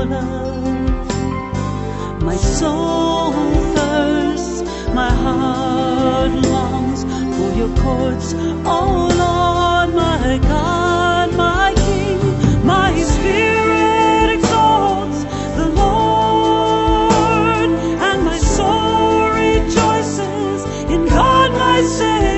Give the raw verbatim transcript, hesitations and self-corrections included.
your love. My soul thirsts, my heart longs for your courts, oh Lord, my God, my King. My spirit exalts the Lord, and my soul rejoices in God my Savior.